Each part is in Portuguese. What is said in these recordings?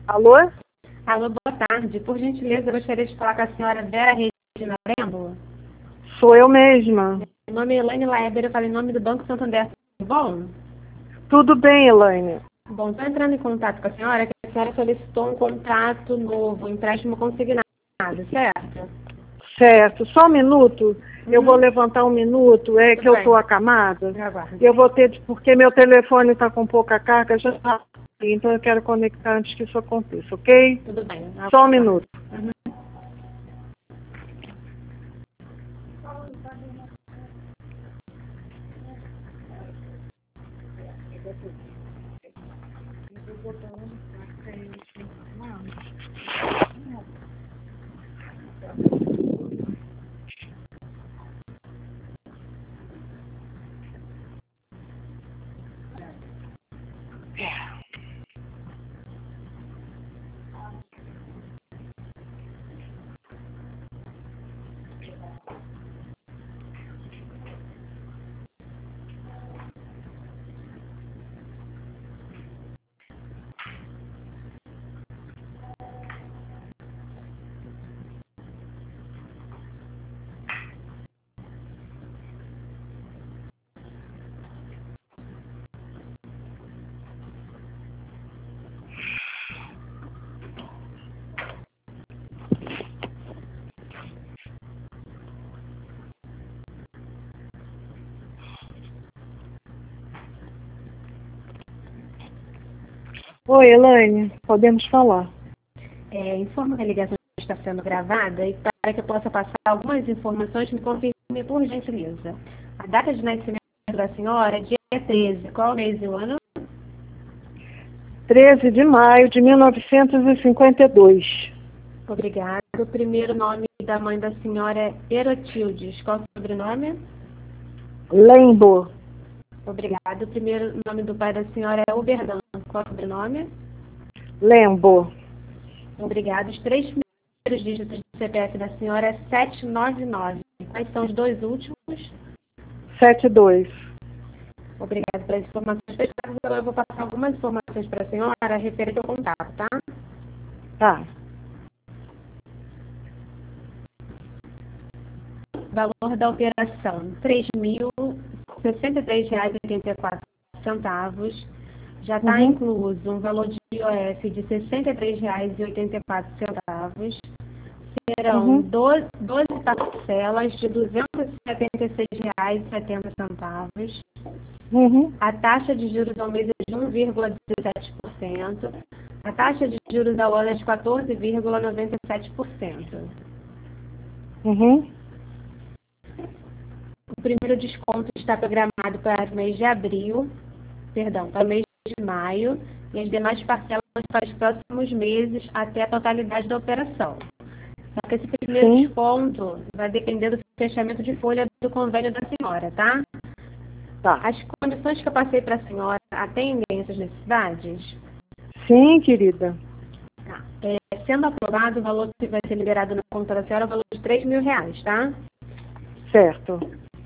Alô? Alô, boa tarde. Por gentileza, eu gostaria de falar com a senhora Vera Regina Lembo. Sou eu mesma. Meu nome é Elaine Laeber, eu falo em nome do Banco Santander. Tudo bom? Tudo bem, Elaine? Bom, estou entrando em contato com a senhora, que a senhora solicitou um contrato novo, um empréstimo consignado, certo? Certo. Só um minuto. Eu vou levantar um minuto. É Tudo que eu bem. estou acamada. Eu aguardo. Eu vou ter, porque meu telefone está com pouca carga, já está. Então eu quero conectar antes que isso aconteça, ok? Tudo bem. Eu Só um aguardo. minuto. Oi, Elaine. Podemos falar? Informo que a ligação está sendo gravada e para que eu possa passar algumas informações, me confirme por gentileza. A data de nascimento da senhora é dia 13. Qual o mês e o ano? 13 de maio de 1952. Obrigado. O primeiro nome da mãe da senhora é Erotildes. Qual o sobrenome? Lembo. Obrigado. O primeiro nome do pai da senhora é Oberdan. Qual o sobrenome? Lembo. Obrigado. Os três primeiros dígitos do CPF da senhora é 799. Quais são os dois últimos? 72. Obrigado pelas informações prestadas. Agora eu vou passar algumas informações para a senhora referente ao contato, tá? Tá. Valor da operação: R$ 3.063,84. Já está incluso um valor de IOF de R$ 63,84. Serão 12 parcelas de R$ 276,70. A taxa de juros ao mês é de 1,17%. A taxa de juros ao ano é de 14,97%. O primeiro desconto está programado para o mês de para o mês de maio, e as demais parcelas para os próximos meses até a totalidade da operação. Só que esse primeiro desconto vai depender do fechamento de folha do convênio da senhora, tá? Tá. As condições que eu passei para a senhora atendem essas necessidades? Sim, querida. Tá. Sendo aprovado, o valor que vai ser liberado na conta da senhora é o valor de R$ 3.000, tá? Certo.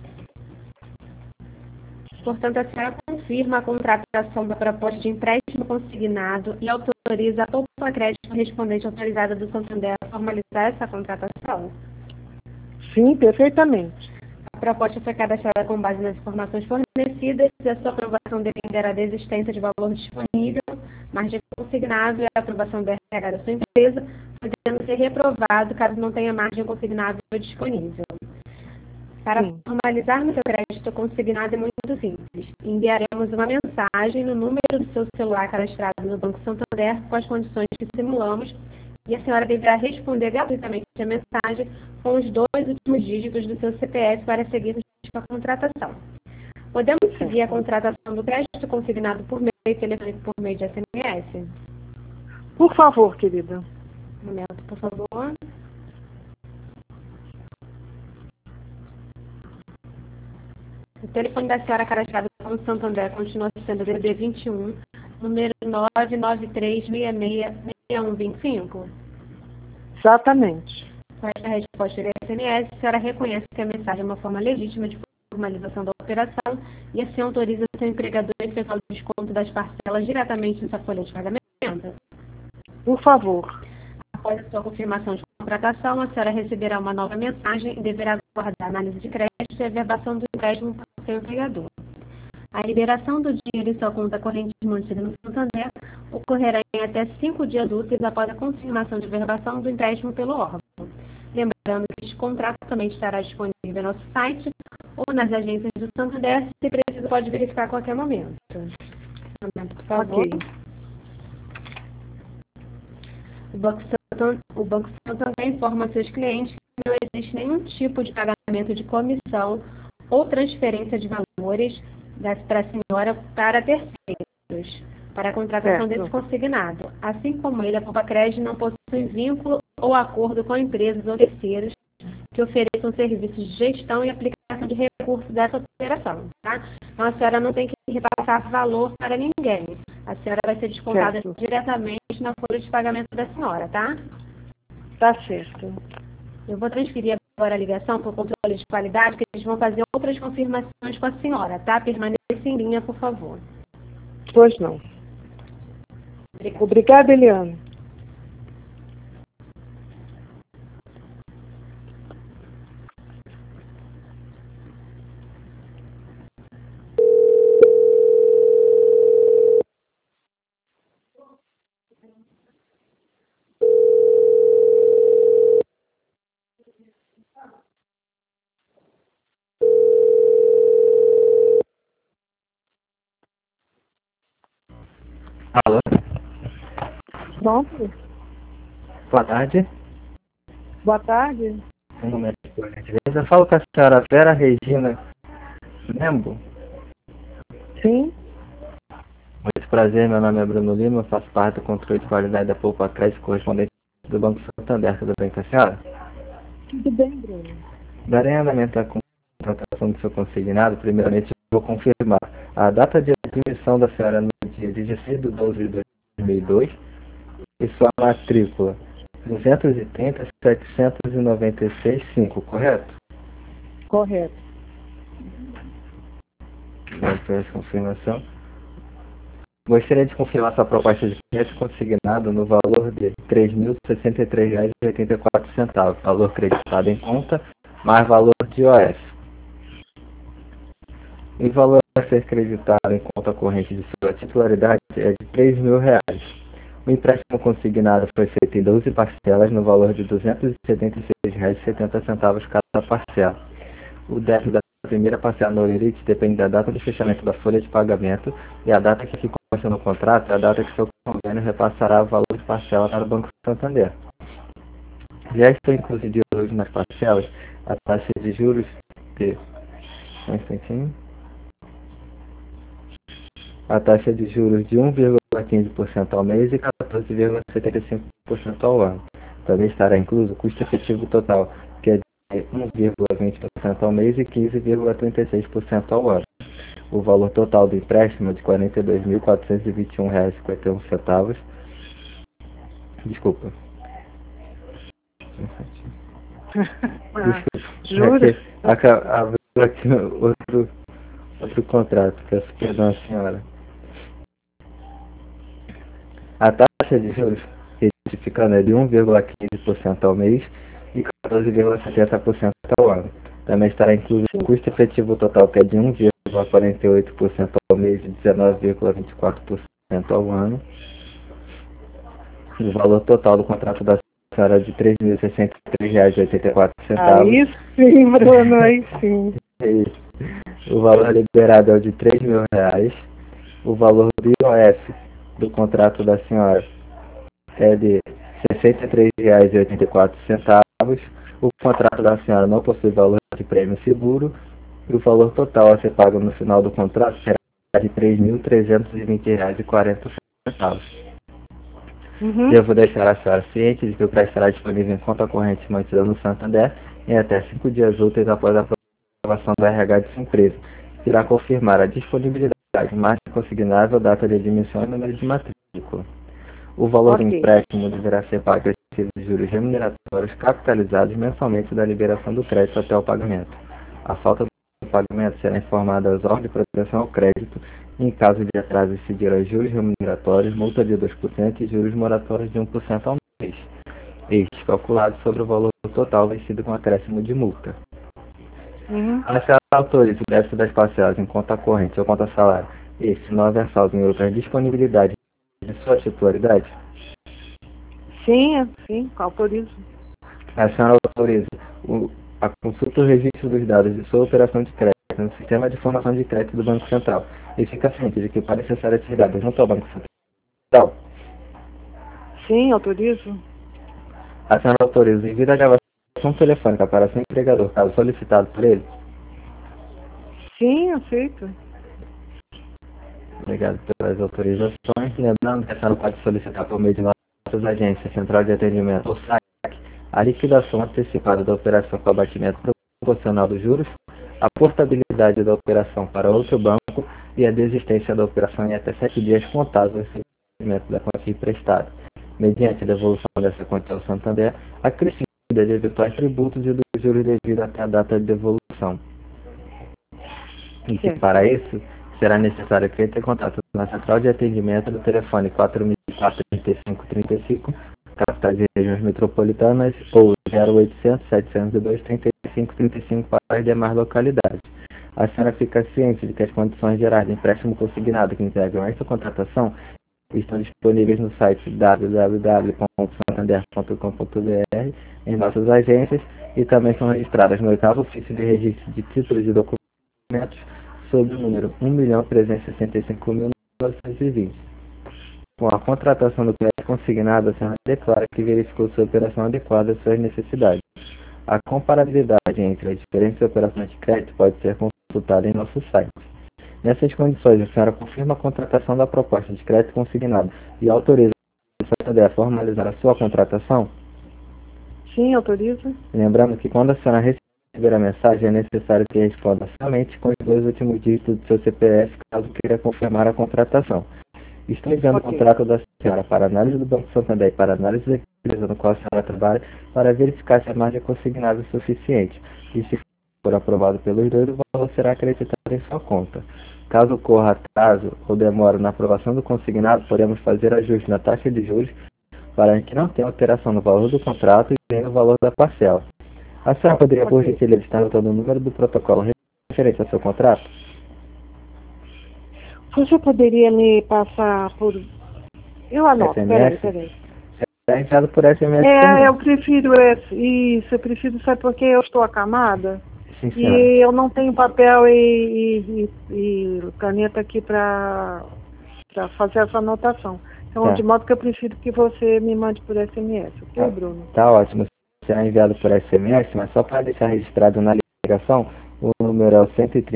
Portanto, a senhora confirma a contratação da proposta de empréstimo consignado e autoriza a poupa crédito correspondente autorizada do Santander a formalizar essa contratação? Sim, perfeitamente. A proposta foi cadastrada com base nas informações fornecidas e a sua aprovação dependerá da existência de valor disponível, margem consignável e a aprovação do RH da sua empresa, podendo ser reprovado caso não tenha margem consignável disponível. Para formalizar o seu crédito consignado é muito simples. Enviaremos uma mensagem no número do seu celular cadastrado no Banco Santander com as condições que simulamos e a senhora deverá responder gratuitamente a mensagem com os dois últimos dígitos do seu CPF para seguirmos com a contratação. Podemos seguir a contratação do crédito consignado por meio telefônico por meio de SMS? Por favor, querida. Um momento, por favor. O telefone da senhora cadastrado como Santander continua sendo DDD 21, número 993666125. Exatamente. Com esta resposta de SMS, a senhora reconhece que a mensagem é uma forma legítima de formalização da operação e assim autoriza seu empregador a efetuar o desconto das parcelas diretamente nessa folha de pagamento? Por favor. Após a sua confirmação de contratação, a senhora receberá uma nova mensagem e deverá aguardar a análise de crédito e a verbação do empréstimo para o seu empregador. A liberação do dinheiro em sua conta corrente mantida no Santander ocorrerá em até 5 dias úteis após a confirmação de verbação do empréstimo pelo órgão. Lembrando que este contrato também estará disponível no nosso site ou nas agências do Santander, se preciso pode verificar a qualquer momento. Por favor. Ok. O Banco Santander informa seus clientes que não existe nenhum tipo de pagamento de comissão ou transferência de valores para a senhora para terceiros, para a contratação desse consignado. Assim como ele, a Poupa Crédito não possui vínculo ou acordo com empresas ou terceiros que ofereçam serviços de gestão e aplicação de recursos dessa operação, tá? Então, a senhora não tem que repassar valor para ninguém. A senhora vai ser descontada diretamente na folha de pagamento da senhora, tá? Tá certo. Eu vou transferir agora a ligação para o controle de qualidade, que eles vão fazer outras confirmações com a senhora, tá? Permaneça em linha, por favor. Pois não. Obrigada, Eliane. Alô? Pronto. Boa tarde. Boa tarde. Meu nome é por gentileza. Eu falo com a senhora Vera Regina Membo. Sim. Muito prazer, meu nome é Bruno Lima, eu faço parte do controle de qualidade da Poupa Crédito correspondente do Banco Santander. Tudo bem com a senhora? Tudo bem, Bruno. Darei andamento à contratação do seu consignado. Primeiramente, eu vou confirmar a data de admissão da senhora no dia 16 de 12 de 2002 e sua matrícula 230.796.5, correto? Correto. Obrigado pela confirmação. Gostaria de confirmar sua proposta de crédito consignado no valor de R$ 3.063,84, valor creditado em conta, mais valor de IOF. O valor a ser creditado em conta corrente de sua titularidade é de R$ 3.000. O empréstimo consignado foi feito em 12 parcelas no valor de R$ 276,70 cada parcela. O débito da primeira parcela no limite depende da data de fechamento da folha de pagamento e a data que consta no contrato é a data que seu convênio repassará o valor de parcela para o Banco Santander. Já estão incluídos hoje nas parcelas a taxa de juros de... Um instantinho. A taxa de juros de 1,15% ao mês e 14,75% ao ano. Também estará incluso o custo efetivo total, que é de 1,20% ao mês e 15,36% ao ano. O valor total do empréstimo é de R$ 42.421,51. Desculpa. Jura? Abriu aqui outro contrato. Peço perdão, senhora. A taxa de juros retificando é de 1,15% ao mês e 14,70% ao ano. Também estará incluso o custo efetivo total, que é de 1,48% ao mês e 19,24% ao ano. O valor total do contrato da senhora é de R$ 3.063,84. Aí sim, Bruno, aí sim. O valor liberado é o de R$ 3.000. O valor do IOF do contrato da senhora é de R$ 63,84. O contrato da senhora não possui valor de prêmio seguro e o valor total a ser pago no final do contrato será de R$ 3.320,40. Devo deixar a senhora ciente de que o crédito estará disponível em conta corrente mantida no Santander em até 5 dias úteis após a aprovação do RH de sua empresa. Irá confirmar a disponibilidade, margem consignável, data de admissão e número de matrícula. O valor do empréstimo deverá ser pago de juros remuneratórios capitalizados mensalmente da liberação do crédito até o pagamento. A falta do pagamento será informada às órgãos de proteção ao crédito Em caso de atraso, incidirá juros remuneratórios, multa de 2% e juros moratórios de 1% ao mês. Estes calculados sobre o valor total vencido com acréscimo de multa. A senhora autoriza o débito das parcelas em conta corrente ou conta salário, se não houver saldo em outra disponibilidade de sua titularidade? Sim, autorizo. A senhora autoriza a consulta do registro dos dados de sua operação de crédito no sistema de informação de crédito do Banco Central e fica ciente de que para acessar esses dados junto ao Banco Central? Sim, autorizo. A senhora autoriza o envio da gravação telefônica para seu empregador, caso solicitado por ele? Sim, aceito. Obrigado pelas autorizações. Lembrando que a senhora pode solicitar por meio de nossas agências, Central de Atendimento ou SAC, a liquidação antecipada da operação com abatimento proporcional dos juros, a portabilidade da operação para outro banco e a desistência da operação em até 7 dias contados do recebimento da quantia emprestada, mediante a devolução dessa quantia ao Santander, acrescida de eventuais tributos e dos juros devidos até a data de devolução. E que para isso será necessário que entre em contato na Central de Atendimento do telefone 4004-3535, capitais e regiões metropolitanas, ou 0800-702-3535 para as demais localidades. A senhora fica ciente de que as condições gerais de empréstimo consignado que integram esta contratação estão disponíveis no site www.santander.com.br, em nossas agências, e também são registradas no 8º ofício de registro de títulos e documentos sob o número 1.365.920. Com a contratação do crédito consignado, a senhora declara que verificou sua operação adequada às suas necessidades. A comparabilidade entre as diferentes operações de crédito pode ser consultada em nosso site. Nessas condições, a senhora confirma a contratação da proposta de crédito consignado e autoriza o Santander a formalizar a sua contratação? Sim, autorizo. Lembrando que quando a senhora receber a mensagem, é necessário que responda somente com os 2 últimos dígitos do seu CPF, caso queira confirmar a contratação. Estou enviando o contrato da senhora para análise do Banco Santander e para análise da empresa no qual a senhora trabalha, para verificar se a margem consignada é suficiente. E se for aprovado pelos dois, o valor será acreditado em sua conta. Caso ocorra atraso ou demora na aprovação do consignado, podemos fazer ajuste na taxa de juros para que não tenha alteração no valor do contrato e nem no valor da parcela. A senhora poderia, por gentileza, estar anotando o número do protocolo referente ao seu contrato? Você poderia me passar por... Eu anoto, peraí. É enviado por SMS também. também. Eu prefiro isso, eu prefiro, sabe porque eu estou acamada? Sim, e eu não tenho papel e caneta aqui para fazer essa anotação. Então, de modo que eu prefiro que você me mande por SMS, ok, Bruno? Tá ótimo. Será enviado por SMS, mas só para deixar registrado na ligação, o número é o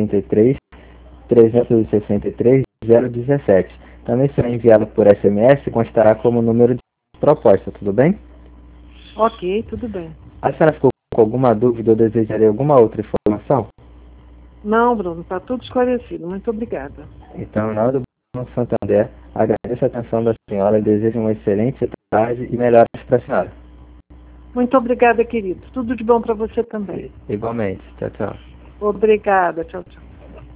133-363-017. Também será enviado por SMS e constará como número de proposta, tudo bem? Ok, tudo bem. A senhora ficou com alguma dúvida ou desejaria alguma outra informação? Não, Bruno, está tudo esclarecido. Muito obrigada. Então, na hora do Banco Santander, agradeço a atenção da senhora e desejo uma excelente tarde e melhoras para a senhora. Muito obrigada, querido. Tudo de bom para você também. Igualmente. Tchau, tchau. Obrigada. Tchau, tchau.